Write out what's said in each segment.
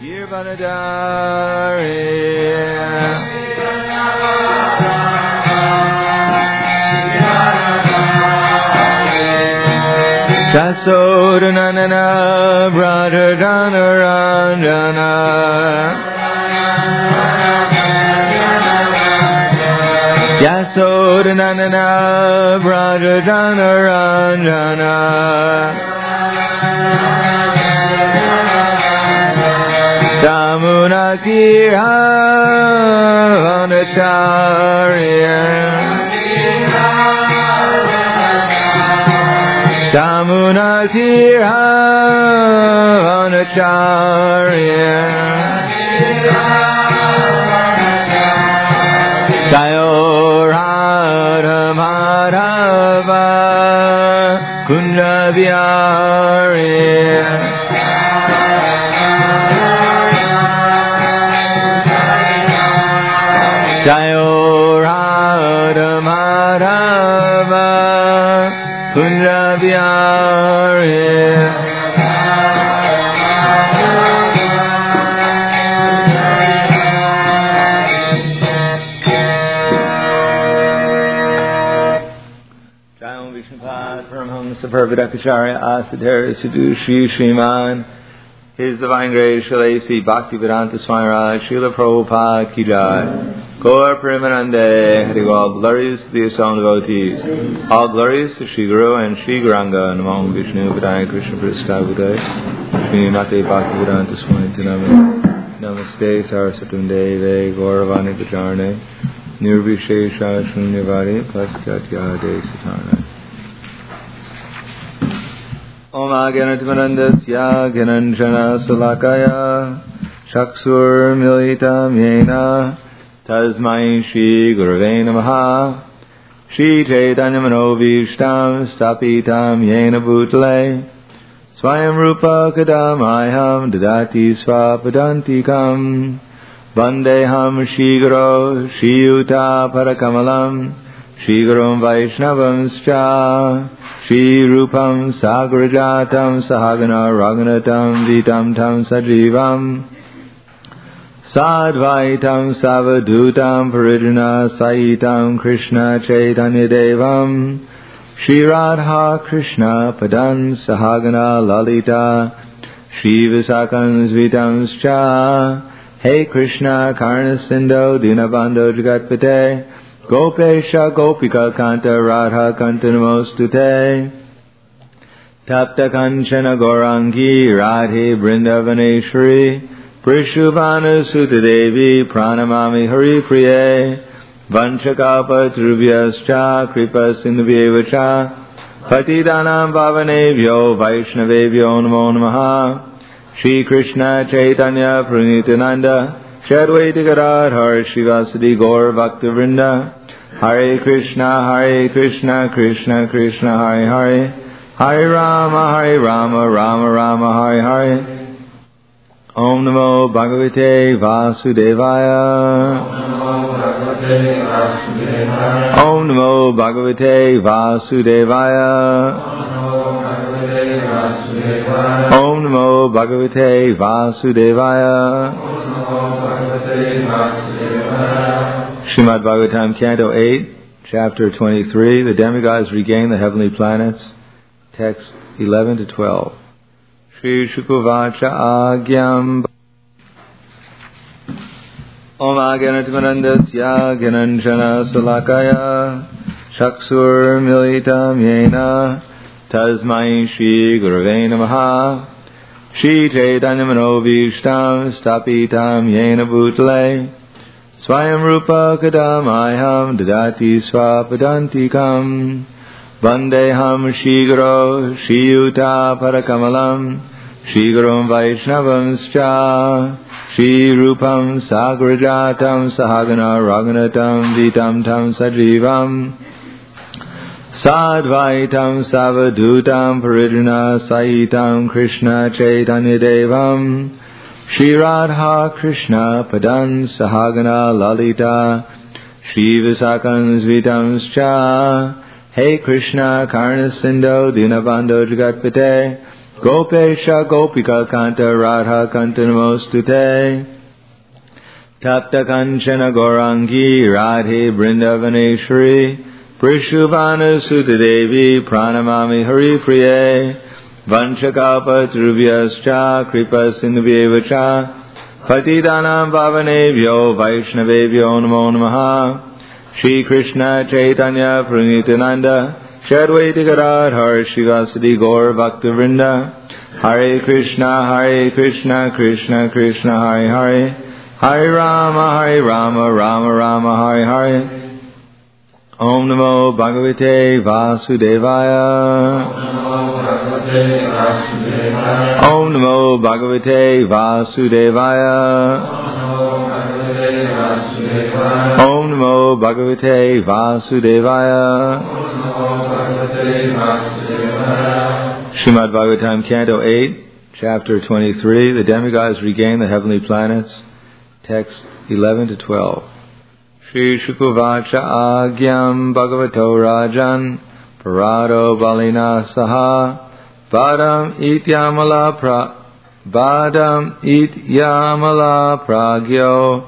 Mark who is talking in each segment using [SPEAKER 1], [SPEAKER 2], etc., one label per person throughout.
[SPEAKER 1] Kirvanadari Jasodanana Bradadana Ranjana Jasodanana Bradadana Ranjana Damunakira Vanacharya Damunakira Vanacharya Jayorada Madhava Kunjavyarya Jayorada Madhava Kunjavyarya Jayam Vishnupad Paramhamsa Parvadakacharya Asadhara Sadhu Shri Sriman His Divine Grace Shalasi Bhaktivedanta Swami Raj Srila Prabhupada Ki Jai Gaur Premanande Hari all glories to the assembled devotees, all glories to Shri Guru and Shri Gauranga, Namo Vishnu Padaya Krishna Prasthavudaya, Shri Mate Bhaktivedanta Swami Tiname, Namaste Saraswatam Deve, Gauravani Pacharne, Nirvishesha Shunyavadi, Paschatya Satana. Om Agyanatimanandasya Gyananjana Salakaya, Chakshur Militam Yena, Tasmai Shri Gurave Namaha Shri Chaitanya Manovishtam Stapitam Yena Bhutale Swayam Rupa Kadamayam Dadati Swapadantikam Vandeham Shri Guru Shri Yuta Parakamalam Shri Gurum Vaishnavamscha Shri Rupam Sagrajatam Sahagana Raghunatam Vitam Tam Sajivam Sadvaitam Savadutam Parijana Saitam Krishna Chaitanya Devam Shri Radha Krishna Padan Sahagana Lalita Shri Visakan Svitamscha Hey Krishna Karna Sindho Dinabando Jagatpate Gopesha Gopika Kanta Radha Kanta Namostute Tapta Kanchana Gaurangi Radhe Brindavaneshwari Prishubhana Sutta Devi Pranamami Hari Priye Vanchakapa Trubhyascha Kripa Sindhuvyevacha Patidanam Bhavanevyo Vaishnavevyo Namo Namaha Shri Krishna Chaitanya Pranitananda Shadvaita Gadadhar Shivasadi Gaur Bhaktavrinda Hare Krishna Krishna Krishna Hare Hare Hare Rama Rama Rama Hare Hare Om Namo Bhagavate Vasudevaya Om Namo Bhagavate Vasudevaya Om Namo Bhagavate Vasudevaya Srimad Bhagavatam Canto 8 Chapter 23 The demigods regain the heavenly planets. Text 11 to 12. Shri Shukuvacha Agyam Om Agyanatimanandasya Gyananjana Salakaya Chakshur Militam Yena Tasmai Shri Gurave Namaha Shri Chaitanya Manovishtam Stapitam Yena Bhutale Swayam Rupa Kadamayam Dadati Swapadantikam Vandeham Shri Guru Shri Yuta Parakamalam Shri Gurum Vaishnavamscha Shri Rupam Sagrajatam Sahagana Raghunatam Vitam Tam Sajivam Sadvaitam Savadutam Parijana Saitam Krishna Chaitanya Devam Shri Radha Krishna Padan Sahagana Lalita Shri Visakan Svitamscha Hey Krishna Karna Sindho Dinabando Jagatpate Gopesha Gopika Kanta Radha Kanta Namostute Tapta Kanchana Gaurangi Radhe Brindavaneshwari Prishubhanu Sutta Devi Pranamami Hari Priye Vanchakapa Trubhyascha Kripa Sindhubhyevacha Patidanam Bhavanebhyo Vaishnavebhyo Namo Namaha Shri Krishna Chaitanya Pranitananda Shadwaiti Gadadhar Shivasadi Gaur Bhaktavrinda Hare Krishna Krishna Krishna Hare Hare Hare Rama Rama Rama Hare Hare Om Namo Bhagavate Vasudevaya Om Namo Bhagavate Vasudevaya Om Namo Bhagavate Vasudevaya Srimad Bhagavatam, Canto 8, Chapter 23, the demigods regain the heavenly planets, text 11 to 12. Shri Shukuvacha Agyam Bhagavato Rajan Parado Balina Saha Badam Ityamala Pragyo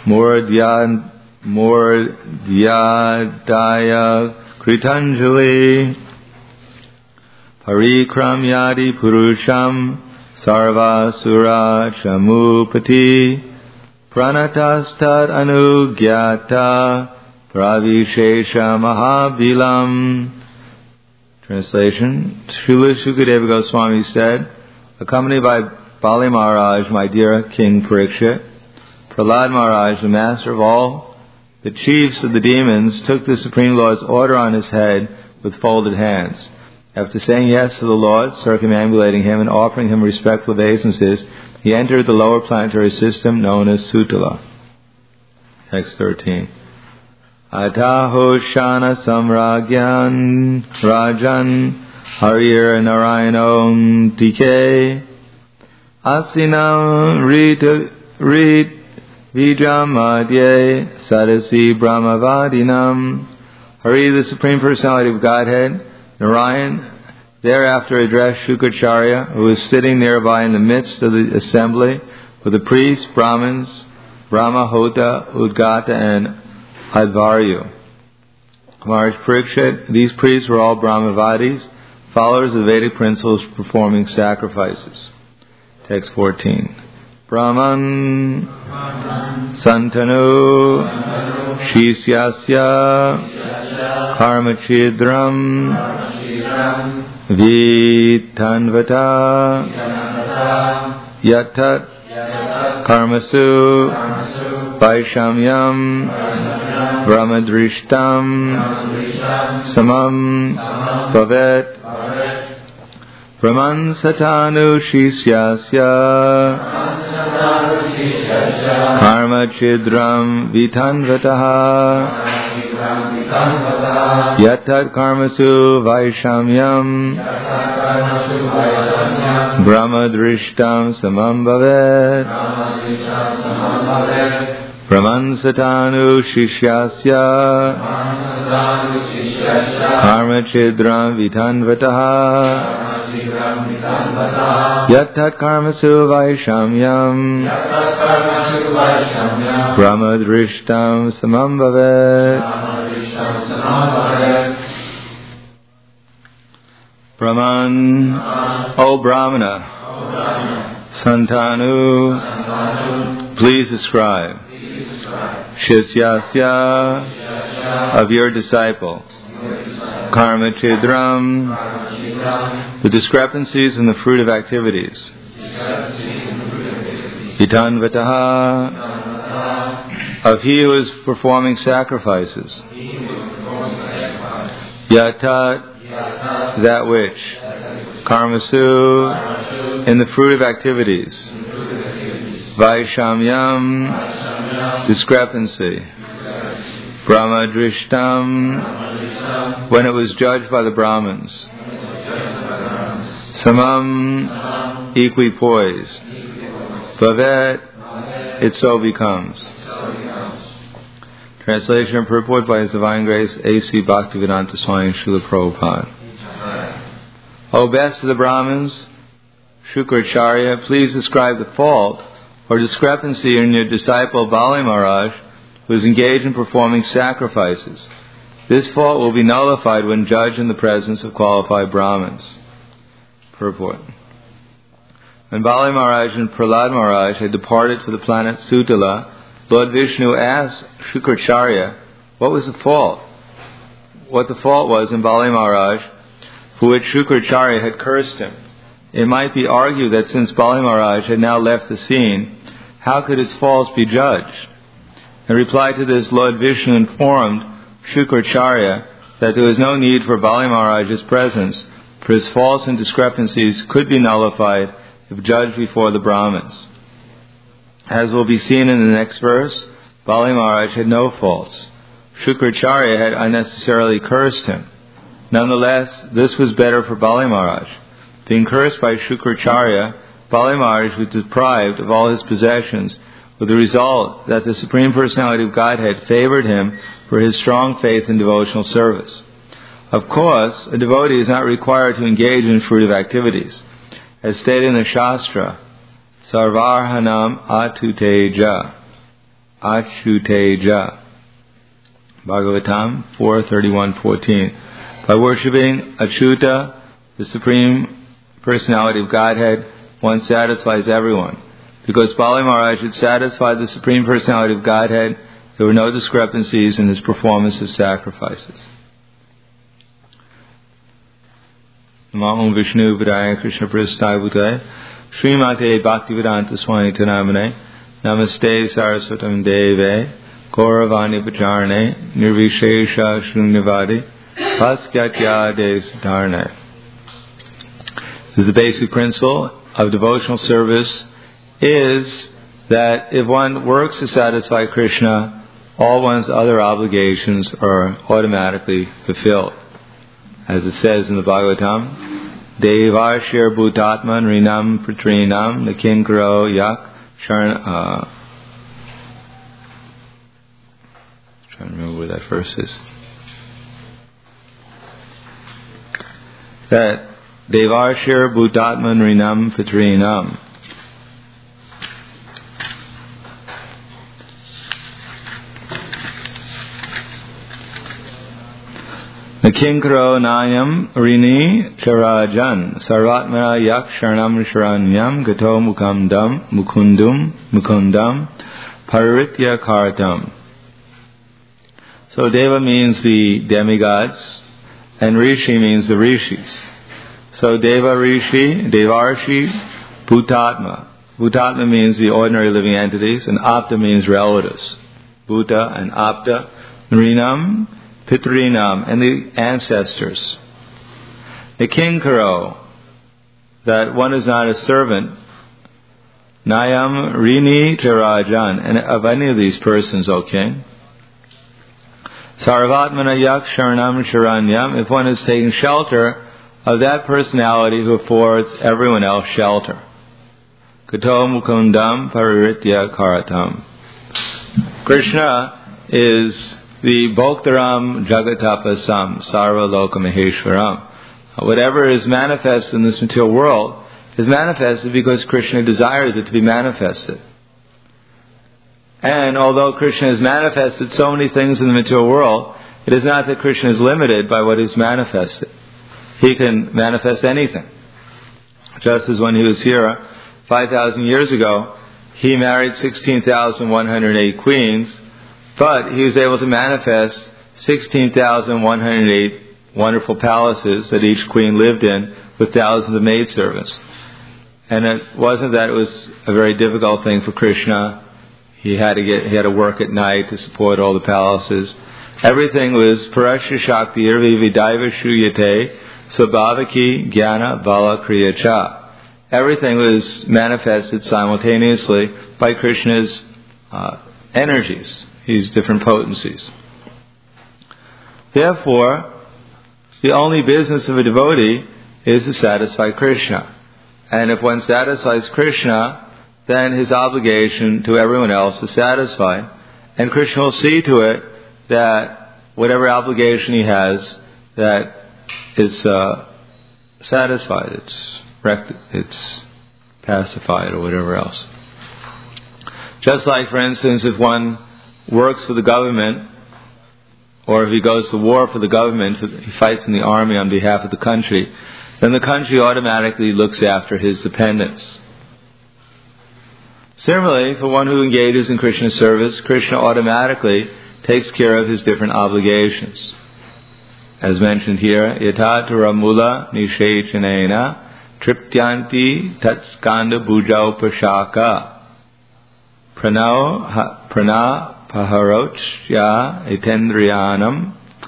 [SPEAKER 1] Murdhyadaya Kritanjali Parikramyadi Purusham Sarvasura Chamupati Pranatastat Anugyata Pravishesha Mahabilam. Translation. Srila Shukadeva Goswami said, accompanied by Bali Maharaj, my dear King Parikshit, Prahlad Maharaj, the master of all the chiefs of the demons, took the Supreme Lord's order on his head with folded hands. After saying yes to the Lord, circumambulating him and offering him respectful obeisances, he entered the lower planetary system known as Sutala. Text 13. Ataho Shana Samragyan Rajan Harir Narayanom Dike Asinam Rit Vijamadye Sadasi Brahmavadinam. Hari, the Supreme Personality of Godhead, Narayan, thereafter addressed Shukracharya, who was sitting nearby in the midst of the assembly with the priests, Brahmins, Brahmahota, Udgata, and Advaryu. Maharaj Parikshit, these priests were all Brahmavadis, followers of Vedic principles performing sacrifices. Text 14. Brahman Santanu Shisyasya Karmachidram Vitanvata Yatat Karmasu Vaishamyam Brahmadrishtam Samam Bhavet Brahman Satanu Shisyasya Karma Chidram Vitanvataha Yatat Karmasu Vaishamyam Brahmadrishtam Samam Bhavet Brahman Satanu Shishyasya Karma Chidram Vitanvataha Yatat Karmasu Vaishamyam Brahmadrishtam Samam Bhavet. Brahman, O Brahmana, Santanu, please ascribe Shisyasya, of your disciple, Karma Chidram, the discrepancies in the fruit of activities, Vitanvataha, of he who is performing sacrifices, Yatat, that which, Karmasu, in the fruit of activities, Vaishamyam, discrepancy, Brahmadrishtam, when it was judged by the Brahmins, Samam, equipoised, Bhavet, it so becomes. Translation and purport by His Divine Grace A.C. Bhaktivedanta Swami Srila Prabhupada. O best of the Brahmins, Shukracharya, please describe the fault or discrepancy in your disciple Bali Maharaj, who is engaged in performing sacrifices. This fault will be nullified when judged in the presence of qualified Brahmins. Purport. When Bali Maharaj and Prahlad Maharaj had departed for the planet Sutala, Lord Vishnu asked Shukracharya what was the fault. What the fault was in Bali Maharaj, for which Shukracharya had cursed him. It might be argued that since Bali Maharaj had now left the scene, how could his faults be judged? In reply to this, Lord Vishnu informed Shukracharya that there was no need for Bali Maharaj's presence, for his faults and discrepancies could be nullified if judged before the Brahmins. As will be seen in the next verse, Bali Maharaj had no faults. Shukracharya had unnecessarily cursed him. Nonetheless, this was better for Bali Maharaj. Being cursed by Shukracharya, Bali Maharaj was deprived of all his possessions, with the result that the Supreme Personality of Godhead favored him for his strong faith and devotional service. Of course, a devotee is not required to engage in fruitive activities. As stated in the Shastra, Sarvarhanam Atuteja. Achuteja. Bhagavatam 4:31-14. By worshipping Achyuta, the Supreme Personality of Godhead, one satisfies everyone. Because Bali Maharaj had satisfied the Supreme Personality of Godhead, there were no discrepancies in his performance of sacrifices. Namo Vishnu Vidaya Krishna Prasthaya Bhutaya Srimate Bhaktivedanta Swami Tanamane Namaste Saraswatam Deve Gauravani Pacharane Nirvishesha Shunyavadi Paskatya Desatarne. This is the basic principle of devotional service, is that if one works to satisfy Krishna, all one's other obligations are automatically fulfilled. As it says in the Bhagavatam, Devarshir Bhutatman Rinam Pratrinam Nakinkaro Yak Sharn. Trying to remember where that verse is. That Devarshir Bhutatman Rinam Patrinam. Nakinkaro Nayam Rini Charajan Sarvatmana Yak Sharanam Sharanyam Gato Mukundam Paritya Karatam. So Deva means the demigods and Rishi means the rishis. So Deva Rishi, Devarshi, Bhutatma. Bhutatma means the ordinary living entities, and Apta means relatives. Bhuta and Apta. Rinam, Pitrinam, and the ancestors. Nakinkaro, that one is not a servant. Nayam Rini Terajan, and of any of these persons, O king. Sarvatmana Yak Sharanam Sharanyam, if one is taking shelter of that personality who affords everyone else shelter. Gato Mukundam Pariritya Karatam. Krishna is the Bhoktaram Jagatapasam Sarva Loka Maheshwaram. Whatever is manifest in this material world is manifested because Krishna desires it to be manifested. And although Krishna has manifested so many things in the material world, it is not that Krishna is limited by what is manifested. He can manifest anything. Just as when he was here 5,000 years ago, he married 16,108 queens, but he was able to manifest 16,108 wonderful palaces that each queen lived in with thousands of maidservants. And it wasn't that it was a very difficult thing for Krishna. He had to work at night to support all the palaces. Everything was Parashya Shakti Irvi Vidaiva Shuyate Sabhavaki Jnana Bala Kriya Cha. Everything was manifested simultaneously by Krishna's energies, these different potencies. Therefore, the only business of a devotee is to satisfy Krishna. And if one satisfies Krishna, then his obligation to everyone else is satisfied. And Krishna will see to it that whatever obligation he has, that is satisfied, it's pacified or whatever else. Just like, for instance, if one works for the government, or if he goes to war for the government, he fights in the army on behalf of the country, then the country automatically looks after his dependents. Similarly, for one who engages in Krishna service, Krishna automatically takes care of his different obligations. As mentioned here, yatha turamula nishechanena triptyanti tatskanda bujau pashaka prana paharochya etendriyanam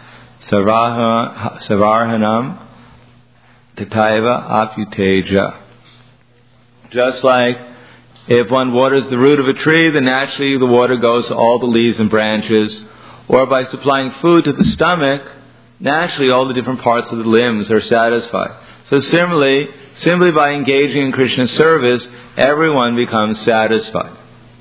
[SPEAKER 1] savarhanam tataiva aputeja. Just like if one waters the root of a tree, then naturally the water goes to all the leaves and branches. Or by supplying food to the stomach, naturally all the different parts of the limbs are satisfied. So similarly, simply by engaging in Krishna's service, everyone becomes satisfied.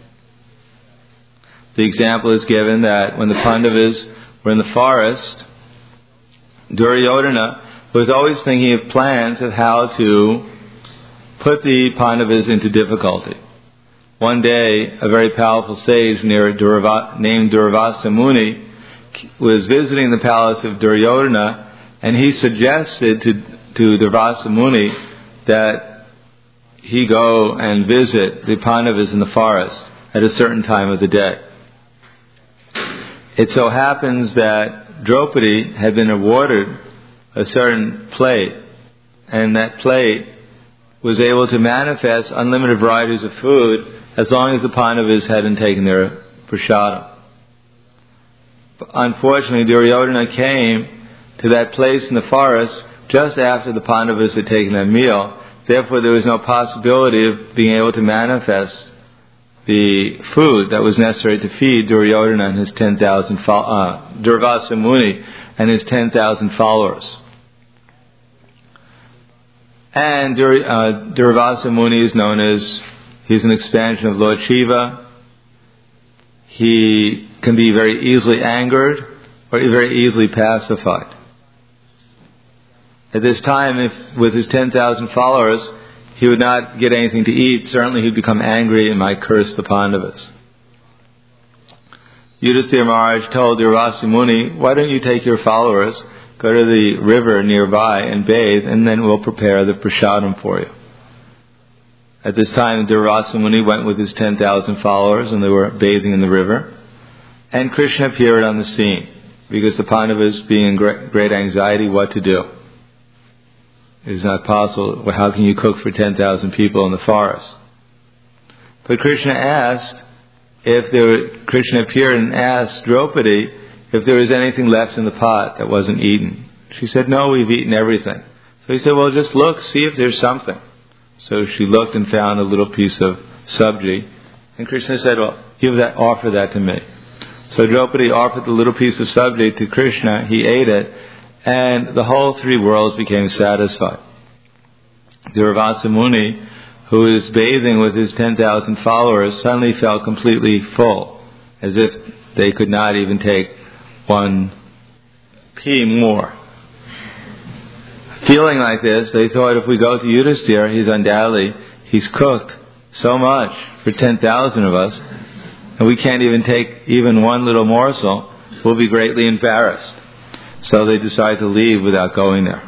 [SPEAKER 1] The example is given that when the Pandavas were in the forest, Duryodhana was always thinking of plans of how to put the Pandavas into difficulty. One day, a very powerful sage named Durvasa Muni was visiting the palace of Duryodhana, and he suggested to Durvasa Muni that he go and visit the Pandavas in the forest at a certain time of the day. It so happens that Draupadi had been awarded a certain plate, and that plate was able to manifest unlimited varieties of food as long as the Pandavas hadn't taken their prasadam. Unfortunately, Duryodhana came to that place in the forest just after the Pandavas had taken their meal. Therefore, there was no possibility of being able to manifest the food that was necessary to feed Duryodhana and his 10,000 Durvasa Muni and his 10,000 followers. And Durvasa Muni is known as, he's an expansion of Lord Shiva. He can be very easily angered or very easily pacified. At this time, with his 10,000 followers, he would not get anything to eat. Certainly he'd become angry and might curse the Pandavas. Yudhisthira Maharaj told Durvasa Muni, why don't you take your followers, go to the river nearby and bathe, and then we'll prepare the prasadam for you. At this time, Durvasa Muni went with his 10,000 followers, and they were bathing in the river. And Krishna appeared on the scene, because the Pandavas, being in great anxiety, what to do? It is not possible. Well, how can you cook for 10,000 people in the forest? But Krishna appeared and asked Draupadi if there was anything left in the pot that wasn't eaten. She said, no, we've eaten everything. So he said, well, just look, see if there's something. So she looked and found a little piece of sabji. And Krishna said, well, offer that to me. So Draupadi offered the little piece of sabji to Krishna. He ate it. And the whole three worlds became satisfied. Durvasa Muni, who was bathing with his 10,000 followers, suddenly felt completely full, as if they could not even take one pea more. Feeling like this, they thought if we go to Yudhisthira, he's cooked so much for 10,000 of us, and we can't even take even one little morsel, we'll be greatly embarrassed. So they decide to leave without going there.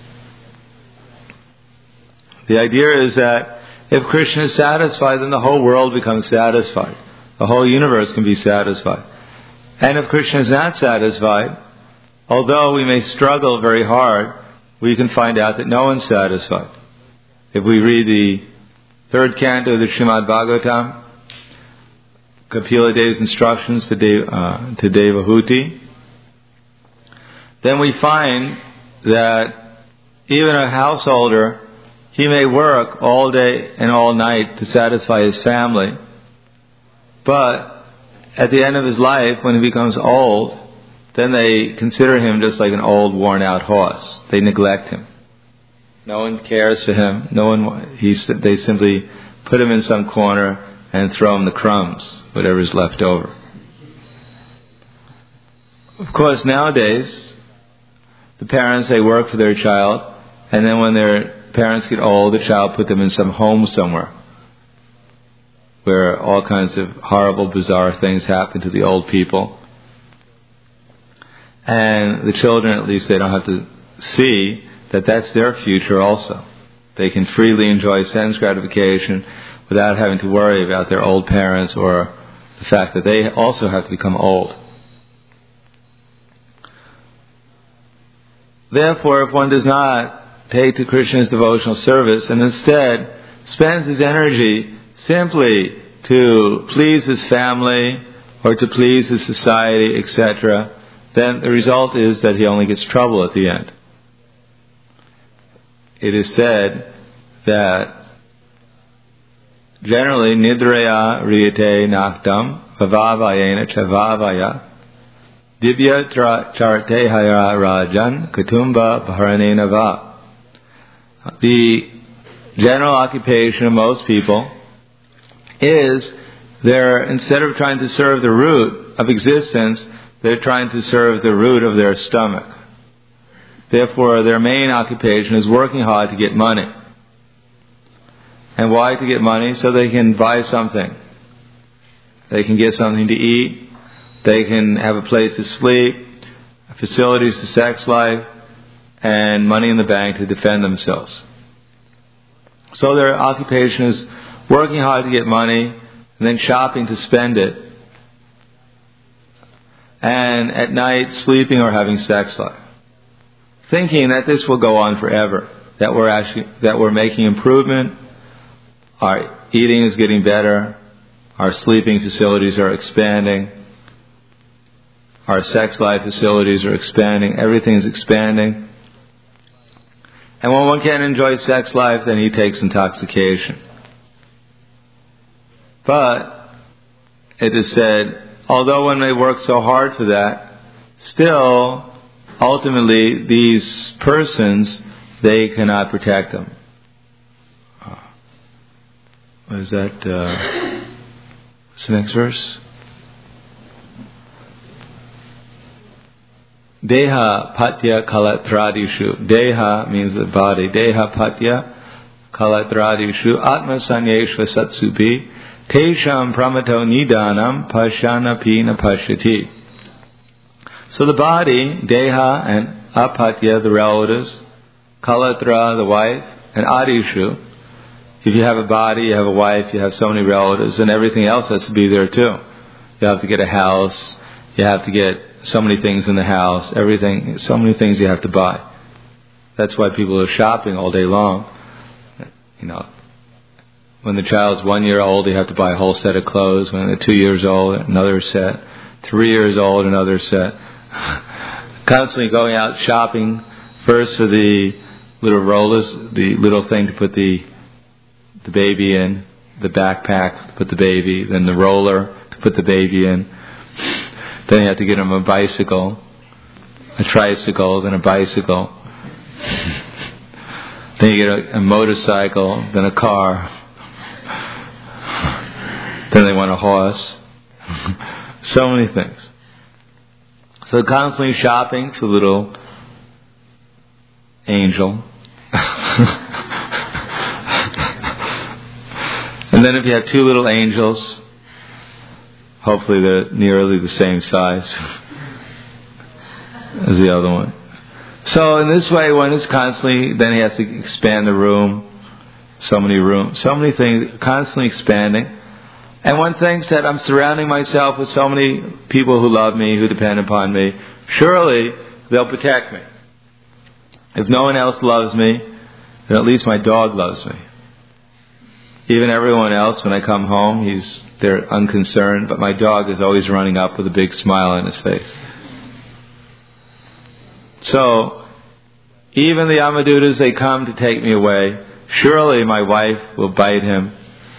[SPEAKER 1] The idea is that if Krishna is satisfied, then the whole world becomes satisfied. The whole universe can be satisfied. And if Krishna is not satisfied, although we may struggle very hard, we can find out that no one's satisfied. If we read the third canto of the Srimad Bhagavatam, Kapila Dev's instructions to Devahuti, then we find that even a householder, he may work all day and all night to satisfy his family, but at the end of his life, when he becomes old, then they consider him just like an old, worn-out horse. They neglect him. No one cares for him. They simply put him in some corner and throw him the crumbs, whatever's left over. Of course, nowadays, the parents, they work for their child, and then when their parents get old, the child put them in some home somewhere where all kinds of horrible, bizarre things happen to the old people. And the children, at least, they don't have to see that that's their future also. They can freely enjoy sense gratification without having to worry about their old parents or the fact that they also have to become old. Therefore, if one does not take to Krishna's devotional service and instead spends his energy simply to please his family or to please his society, etc., then the result is that he only gets trouble at the end. It is said that generally nidraya riyate naktam vavavayena chavavaya dibya charte haya rajan katumba bharanena va. The general occupation of most people is instead of trying to serve the root of existence, they're trying to serve the root of their stomach. Therefore, their main occupation is working hard to get money. And why to get money? So they can buy something. They can get something to eat. They can have a place to sleep, facilities to sex life, and money in the bank to defend themselves. So their occupation is working hard to get money, and then shopping to spend it, and at night sleeping or having sex life, thinking that this will go on forever, that we're making improvement, our eating is getting better, our sleeping facilities are expanding, our sex life facilities are expanding, everything is expanding. And when one can't enjoy sex life, then he takes intoxication. But it is said, although one may work so hard for that, still, ultimately, these persons, they cannot protect them. What is that? What's the next verse? Deha patya kalatradishu. Deha means the body. Deha patya kalatradishu atma sanyeshva satsupi tesham pramato nidanam pashyana pina pashyati. So the body, deha, and apatya, the relatives, kalatra, the wife, and adishu. If you have a body, you have a wife, you have so many relatives, and everything else has to be there too. You have to get a house, you have to get so many things in the house, everything, so many things you have to buy. That's why people are shopping all day long. You know, when the child's 1 year old, you have to buy a whole set of clothes. When they're 2 years old, another set. 3 years old, another set. Constantly going out shopping, first for the little rollers, the little thing to put the baby in, the backpack to put the baby, then the roller to put the baby in. Then you have to get him a bicycle, a tricycle, then a bicycle. Then you get a motorcycle, then a car. Then they want a horse. So many things. So constantly shopping for little angel. And then if you have two little angels, hopefully they're nearly the same size as the other one. So in this way, one is constantly, then he has to expand the room, so many things, constantly expanding. And one thinks that I'm surrounding myself with so many people who love me, who depend upon me. Surely they'll protect me. If no one else loves me, then at least my dog loves me. Even everyone else, when I come home, they're unconcerned, but my dog is always running up with a big smile on his face. So, even the Yamadutas, they come to take me away. Surely my wife will bite him.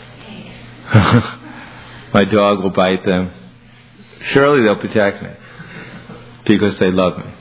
[SPEAKER 1] My dog will bite them. Surely they'll protect me because they love me.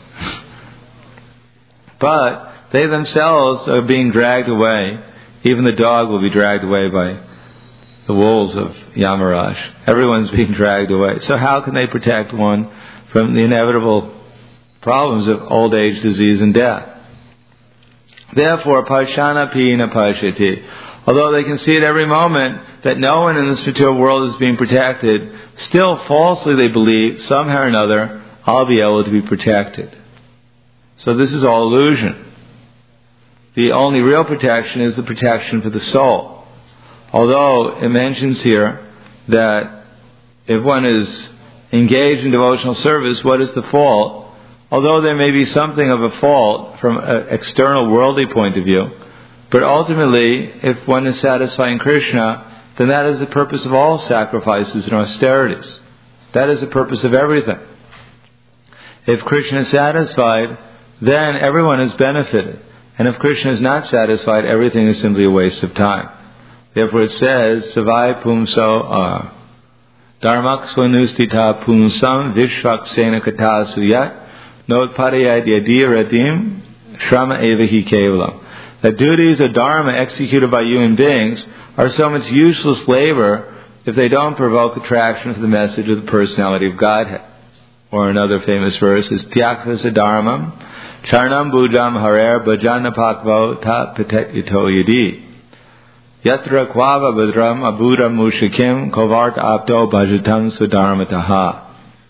[SPEAKER 1] But they themselves are being dragged away. Even the dog will be dragged away by the wolves of Yamaraj. Everyone's being dragged away. So how can they protect one from the inevitable problems of old age, disease, and death? Therefore, Pashana Pina Pashati. Although they can see at every moment that no one in this material world is being protected, still falsely they believe, somehow or another, I'll be able to be protected. So this is all illusion. The only real protection is the protection for the soul. Although it mentions here that if one is engaged in devotional service, what is the fault? Although there may be something of a fault from an external worldly point of view, but ultimately, if one is satisfying Krishna, then that is the purpose of all sacrifices and austerities. That is the purpose of everything. If Krishna is satisfied, then everyone is benefited. And if Krishna is not satisfied, everything is simply a waste of time. Therefore it says, Savai Pumso Dharmak Swanustita Pumsam Vishvaksena Kata Suyat Not Parayad Yadiya Radim Shrama Evahi Kevalam. The duties of Dharma executed by human beings are so much useless labor if they don't provoke attraction to the message of the personality of Godhead. Or another famous verse is Tyaksasa Dharmam Charnam Bujam Harer Bhajana Pakvo Ta Patet Yito Yadi Yatra Kwava Badram Abura Mushikim Kovart Apto Bhajatam Sudharmataha.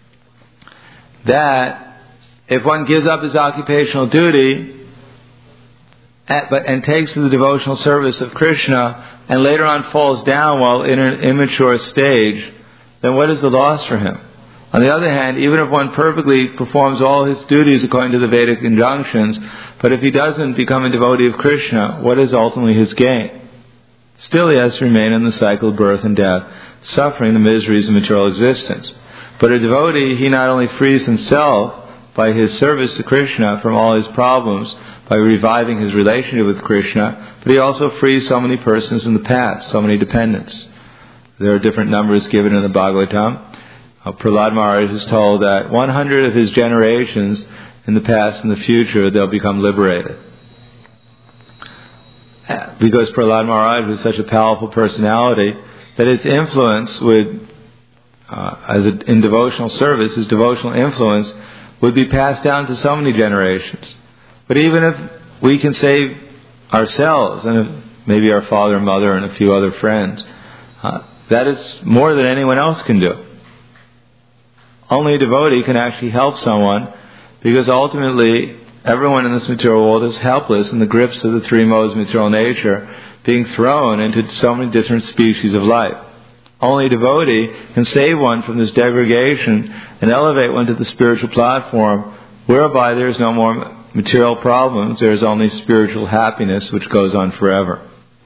[SPEAKER 1] That if one gives up his occupational duty and takes to the devotional service of Krishna and later on falls down while in an immature stage, then what is the loss for him? On the other hand, even if one perfectly performs all his duties according to the Vedic injunctions, but if he doesn't become a devotee of Krishna, what is ultimately his gain? Still he has to remain in the cycle of birth and death, suffering the miseries of material existence. But a devotee, he not only frees himself by his service to Krishna from all his problems, by reviving his relationship with Krishna, but he also frees so many persons in the past, so many dependents. There are different numbers given in the Bhagavatam. Prahlad Maharaj is told that 100 of his generations in the past and the future, they'll become liberated. Because Prahlad Maharaj was such a powerful personality that his influence would, in devotional service, his devotional influence would be passed down to so many generations. But even if we can save ourselves, and if maybe our father and mother and a few other friends, that is more than anyone else can do. Only a devotee can actually help someone, because ultimately everyone in this material world is helpless in the grips of the three modes of material nature, being thrown into so many different species of life. Only a devotee can save one from this degradation and elevate one to the spiritual platform, whereby there is no more material problems, there is only spiritual happiness which goes on forever.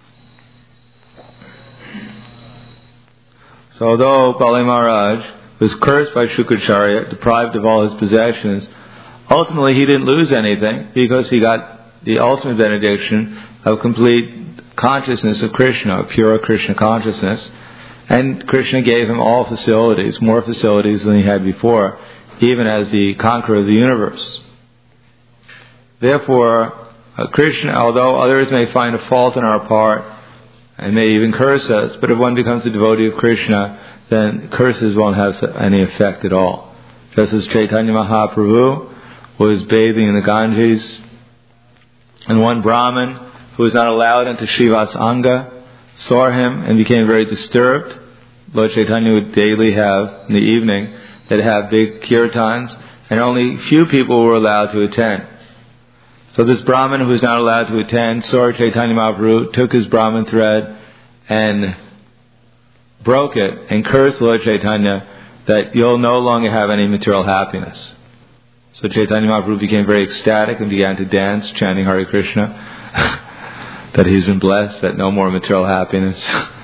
[SPEAKER 1] So although Bali Maharaj was cursed by Shukracharya, deprived of all his possessions, ultimately he didn't lose anything, because he got the ultimate benediction of complete consciousness of Krishna, pure Krishna consciousness, and Krishna gave him all facilities, more facilities than he had before, even as the conqueror of the universe. Therefore, Krishna, although others may find a fault on our part and may even curse us, but if one becomes a devotee of Krishna, then curses won't have any effect at all. Just as Chaitanya Mahaprabhu was bathing in the Ganges, and one Brahmin who was not allowed into Srivas Anga saw him and became very disturbed. Lord Chaitanya would daily have, in the evening, they'd have big kirtans, and only few people were allowed to attend. So this Brahmin who was not allowed to attend saw Chaitanya Mahaprabhu, took his Brahmin thread and broke it and cursed Lord Chaitanya that you'll no longer have any material happiness. So Chaitanya Mahaprabhu became very ecstatic and began to dance, chanting Hare Krishna, that he's been blessed, that no more material happiness.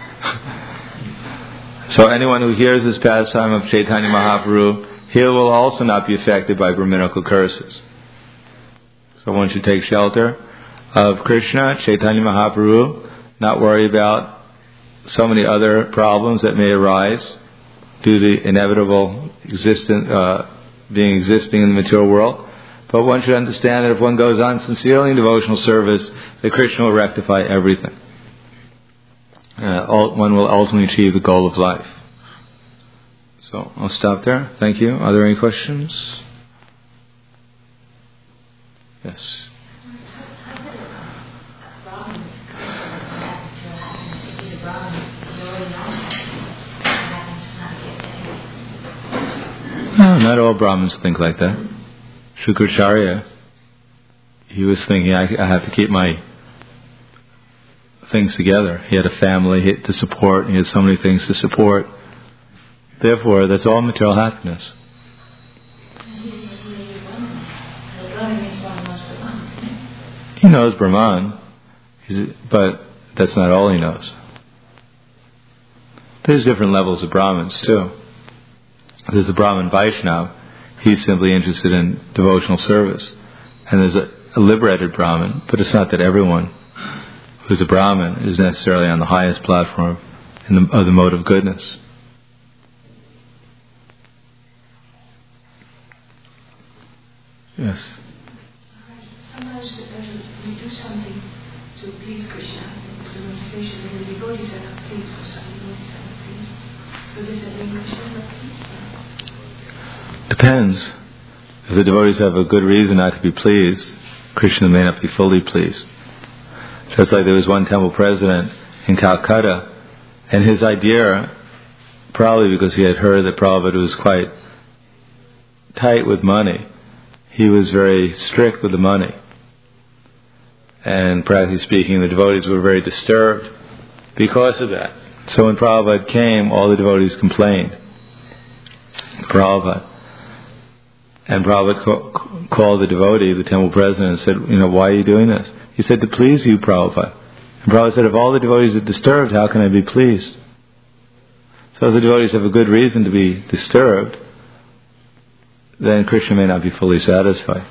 [SPEAKER 1] So anyone who hears this pastime of Chaitanya Mahaprabhu, he will also not be affected by Brahminical curses. So one should take shelter of Krishna, Chaitanya Mahaprabhu, not worry about so many other problems that may arise due to the inevitable existing in the material world. But one should understand that if one goes on sincerely in devotional service, that Krishna will rectify everything. One will ultimately achieve the goal of life. So I'll stop there. Thank you. Are there any questions? Yes. No, not all Brahmins think like that. Shukracharya, he was thinking, I have to keep my things together. He had a family to support, he had so many things to support. Therefore, that's all material happiness. He knows Brahman, but that's not all he knows. There's different levels of Brahmins too. There's a Brahmin Vaishnava, he's simply interested in devotional service. And there's a liberated Brahmin, but it's not that everyone who's a Brahmin is necessarily on the highest platform of the mode of goodness. Yes.
[SPEAKER 2] Sometimes we do something to please Krishna, it's the motivation, and the devotees are not pleased, or some devotees are not pleased. So does that mean Krishna is not pleased?
[SPEAKER 1] Depends. If the devotees have a good reason not to be pleased, Krishna may not be fully pleased. Just like there was one temple president in Calcutta, and his idea, probably because he had heard that Prabhupada was quite tight with money, he was very strict with the money. And practically speaking, the devotees were very disturbed because of that. So when Prabhupada came, all the devotees complained to Prabhupada. And Prabhupada called the devotee, the temple president, and said, why are you doing this? He said, to please you, Prabhupada. And Prabhupada said, if all the devotees are disturbed, how can I be pleased? So if the devotees have a good reason to be disturbed, then Krishna may not be fully satisfied.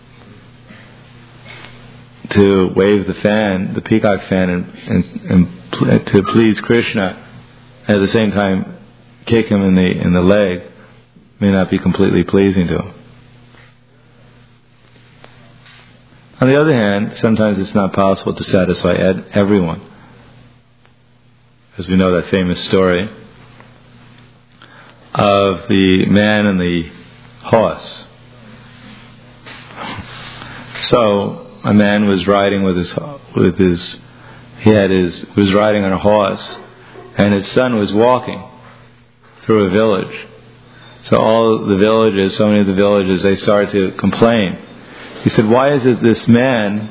[SPEAKER 1] To wave the fan, the peacock fan, and to please Krishna, and at the same time kick him in the leg, may not be completely pleasing to him. On the other hand, sometimes it's not possible to satisfy everyone. As we know that famous story of the man and the horse. So a man was riding was riding on a horse, and his son was walking through a village. So so many of the villages, they started to complain. He said, why is it this man,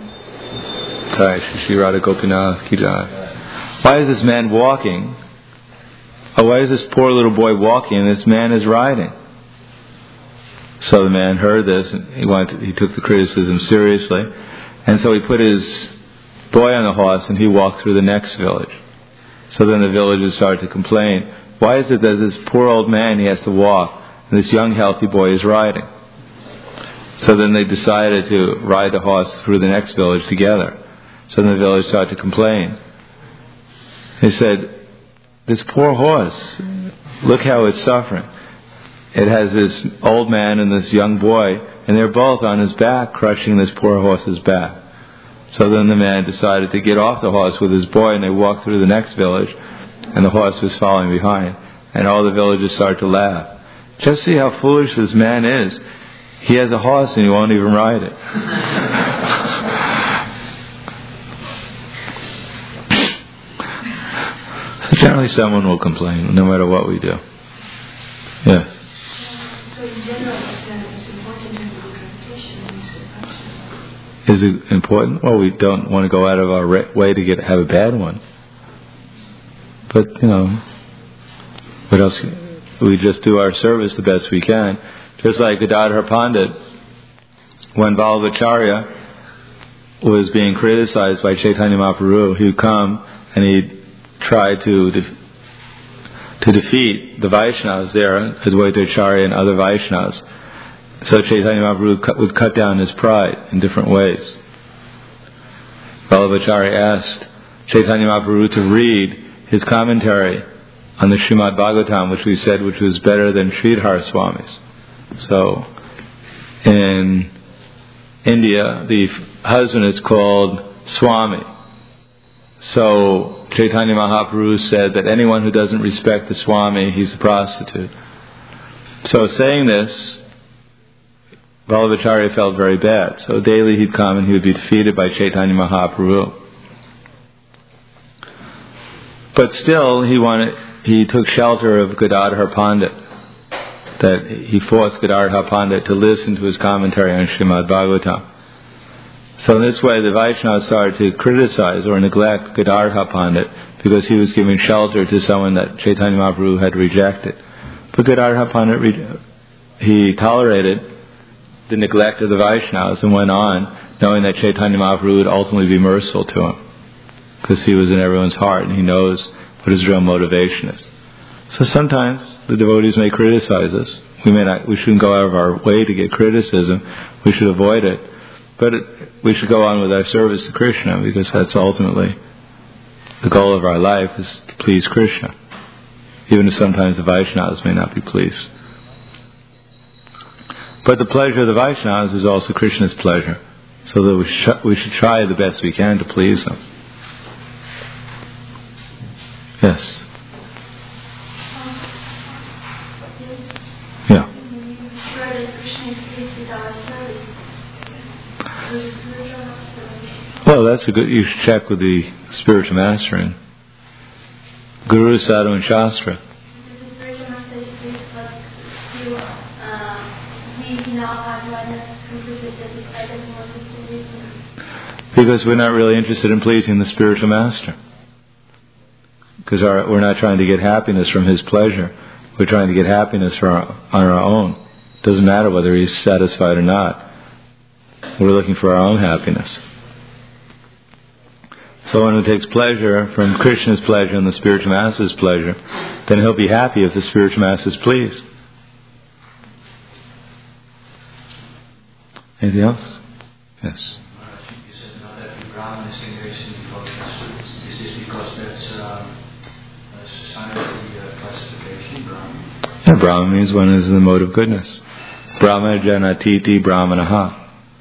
[SPEAKER 1] why is this man walking? Or why is this poor little boy walking and this man is riding? So the man heard this, and he took the criticism seriously. And so he put his boy on the horse and he walked through the next village. So then the villagers started to complain, why is it that this poor old man, he has to walk, and this young healthy boy is riding? So then they decided to ride the horse through the next village together. So then the village started to complain. They said, this poor horse, look how it's suffering. It has this old man and this young boy, and they're both on his back, crushing this poor horse's back. So then the man decided to get off the horse with his boy, and they walked through the next village, and the horse was following behind. And all the villagers started to laugh. Just see how foolish this man is. He has a horse and he won't even ride it. So generally someone will complain, no matter what we do. Yeah.
[SPEAKER 2] So in general, it's important to have a good reputation.
[SPEAKER 1] Is it important? Well, we don't want to go out of our way to have a bad one. But, what else? We just do our service the best we can. Just like Gadadhar Pandit, when Vallabhacharya was being criticized by Chaitanya Mahaprabhu, he would come and he'd try to defeat the Vaishnavas there, Advaitacharya and other Vaishnavas. So Chaitanya Mahaprabhu would cut down his pride in different ways. Vallabhacharya asked Chaitanya Mahaprabhu to read his commentary on the Srimad Bhagavatam, which was better than Sridhar Swami's. So, in India, the husband is called Swami. So, Chaitanya Mahaprabhu said that anyone who doesn't respect the Swami, he's a prostitute. So, saying this, Vallabhacharya felt very bad. So, daily he'd come and he would be defeated by Chaitanya Mahaprabhu. But still, he took shelter of Gadadhar Pandit. That he forced Gadadhar Pandit to listen to his commentary on Srimad Bhagavatam. So in this way, the Vaishnavas started to criticize or neglect Gadadhar Pandit because he was giving shelter to someone that Chaitanya Mahaprabhu had rejected. But Gadadhar Pandit, he tolerated the neglect of the Vaishnavas and went on, knowing that Chaitanya Mahaprabhu would ultimately be merciful to him, because he was in everyone's heart and he knows what his real motivation is. So sometimes the devotees may criticize us. We shouldn't go out of our way to get criticism. We should avoid it. But we should go on with our service to Krishna, because that's ultimately the goal of our life, is to please Krishna. Even if sometimes the Vaishnavas may not be pleased. But the pleasure of the Vaishnavas is also Krishna's pleasure. So that we should try the best we can to please them. Yes. Yeah. Well, that's a good. You should check with the spiritual master and Guru, Sadhu, and Shastra. Because we're not really interested in pleasing the spiritual master. Because we're not trying to get happiness from his pleasure. We're trying to get happiness on our own. It doesn't matter whether he's satisfied or not. We're looking for our own happiness. So when it takes pleasure from Krishna's pleasure and the spiritual master's pleasure, then he'll be happy if the spiritual master is pleased. Anything else? Yes.
[SPEAKER 3] You said not every Brahmin is engaged in devotional. Is this because that's a society classification, Brahmin?
[SPEAKER 1] Yeah, Brahmin means one is in the mode of goodness. Brahmana janatiti brahmanaha.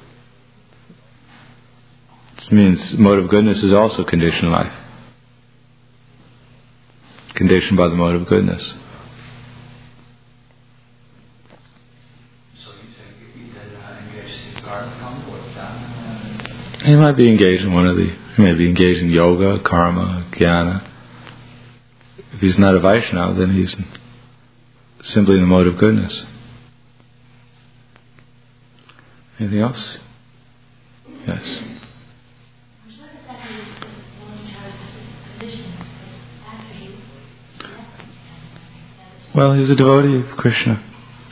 [SPEAKER 1] It means mode of goodness is also conditioned life. Conditioned by the mode of goodness.
[SPEAKER 3] So you think he then engaged in karma or jnana?
[SPEAKER 1] He might be engaged in he may be engaged in yoga, karma, jnana. If he's not a Vaishnava, then he's simply in the mode of goodness. Anything else? Yes. Well, he's a devotee of Krishna.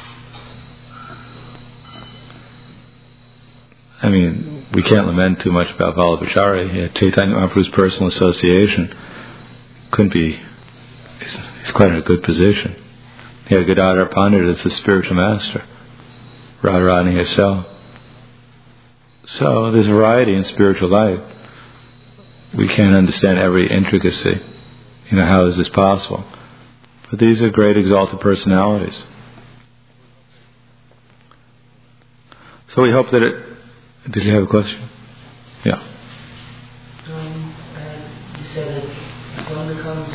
[SPEAKER 1] I mean, we can't lament too much about Vallabhacharya. He had Chaitanya Mahaprabhu's personal association. Couldn't be. He's quite in a good position. He had Gadadhar Pandit as the spiritual master. Radharani herself. So there's variety in spiritual life. We can't understand every intricacy. How is this possible? But these are great exalted personalities. So we hope that Did you have a question? Yeah.
[SPEAKER 4] You said that one becomes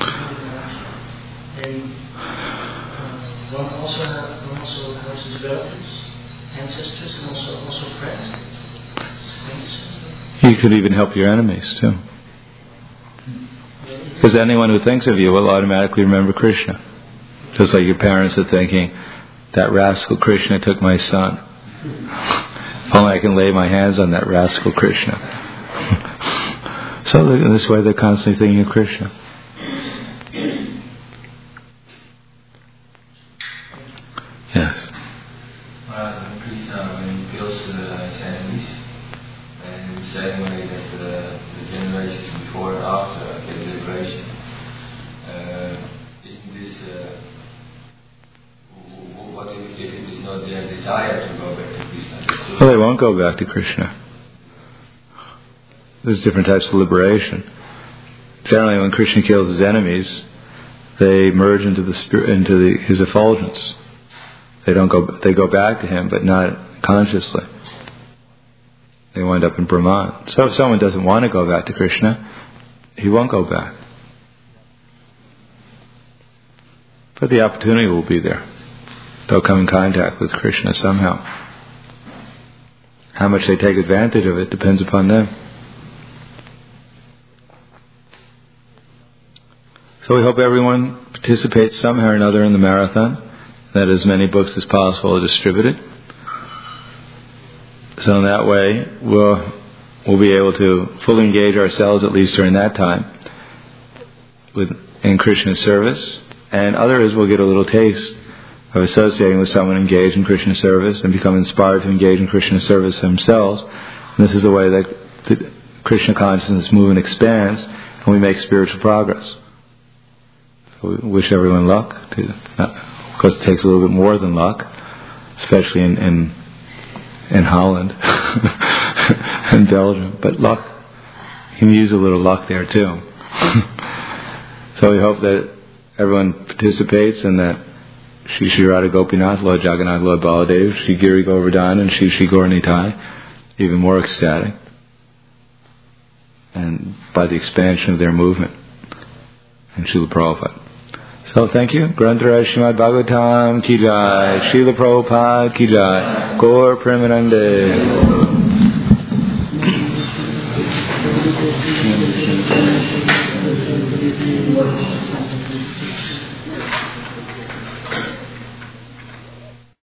[SPEAKER 4] one also has his relatives, ancestors, and also friends.
[SPEAKER 1] You could even help your enemies too. Because anyone who thinks of you will automatically remember Krishna. Just like your parents are thinking, that rascal Krishna took my son. If only I can lay my hands on that rascal Krishna. So in this way they're constantly thinking of Krishna. Yes.
[SPEAKER 5] The priest when he kills his enemies, and in the same way that the generations before and after get liberation, isn't this what if it is not their desire to go back to Krishna?
[SPEAKER 1] Well, they won't go back to Krishna. There's different types of liberation. Generally, when Krishna kills his enemies, they merge into the spirit, his effulgence. They go back to him, but not consciously. They wind up in Brahman. So if someone doesn't want to go back to Krishna, he won't go back. But the opportunity will be there. They'll come in contact with Krishna somehow. How much they take advantage of it depends upon them. So we hope everyone participates somehow or another in the marathon, that as many books as possible are distributed. So in that way, we'll be able to fully engage ourselves, at least during that time, in Krishna's service. And others will get a little taste of associating with someone engaged in Krishna service and become inspired to engage in Krishna service themselves. And this is the way that the Krishna consciousness movement expands and we make spiritual progress. So we wish everyone luck. Of course, it takes a little bit more than luck, especially in Holland and Belgium. But luck, you can use a little luck there too. So we hope that everyone participates and that Shri Radha Gopinath, Lord Jagannath, Lord Baladev, Shri Giri Govardhan and Shri Gaur Nitai, even more ecstatic, and by the expansion of their movement, and Srila Prabhupada. So thank you. Grantaraj Srimad Bhagavatam Ki Jai, Srila Prabhupada Ki Jai, Gaur Premanande.